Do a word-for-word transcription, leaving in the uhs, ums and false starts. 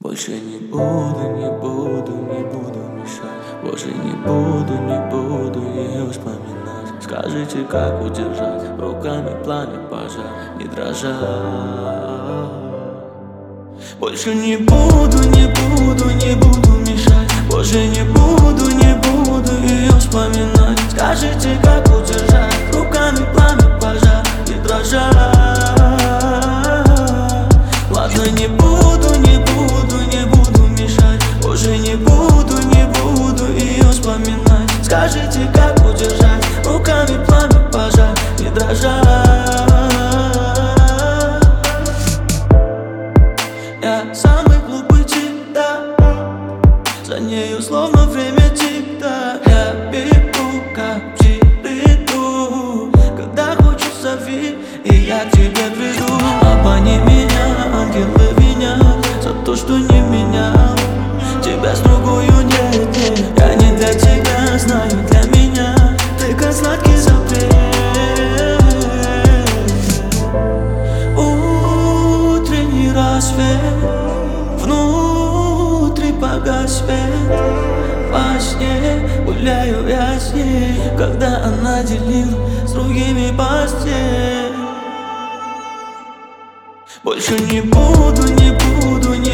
Больше не буду, не буду, не буду мешать. Больше не буду, не буду ее вспоминать. Скажите, как удержать руками пламя пожар, не дрожать. Больше не буду, не буду, не буду мешать. Больше не буду, не буду ее вспоминать. Скажите, как удержать руками пламя пожар, не дрожать. Ладно, не буду, не буду, не буду мешать. Уже не буду, не буду ее вспоминать. Скажите, как удержать руками пламя пожар, не дрожать. Я самый глупый тип, да. За нею словно время тик-так. Я бегу, как птицу, когда хочешь зови, и я к тебе приду. Обмани меня, ангелы винят за то, что не менял тебя с другою, нет, нет. Я не для тебя, знаю, для меня ты как сладкий запрет. Утренний рассвет, внутри погас свет. Во сне гуляю я с ней, когда она делила с другими постель. Больше не буду, не буду, не